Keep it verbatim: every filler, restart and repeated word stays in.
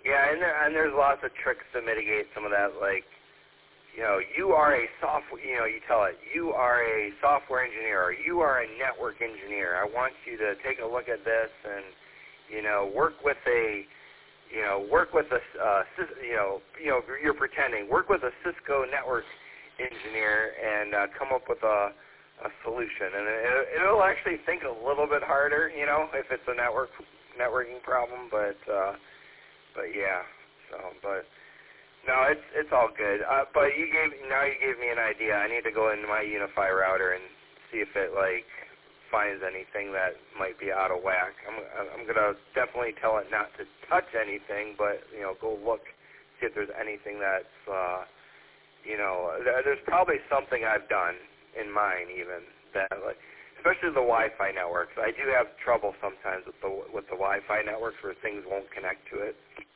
Yeah, and, there, and there's lots of tricks to mitigate some of that, like, you know, you are a software, you know, you tell it, you are a software engineer, or you are a network engineer. I want you to take a look at this and, you know, work with a, you know, work with a, uh, you know, you know, you're pretending, work with a Cisco network engineer and uh, come up with a, a solution. And it, it'll actually think a little bit harder, you know, if it's a network networking problem, but, uh, but yeah, so, but. No, it's it's all good. Uh, but you gave now you gave me an idea. I need to go into my Unify router and see if it like finds anything that might be out of whack. I'm I'm gonna definitely tell it not to touch anything, but you know, go look, see if there's anything that's uh, you know, there's probably something I've done in mine even that like, especially the Wi-Fi networks. I do have trouble sometimes with the with the Wi-Fi networks where things won't connect to it.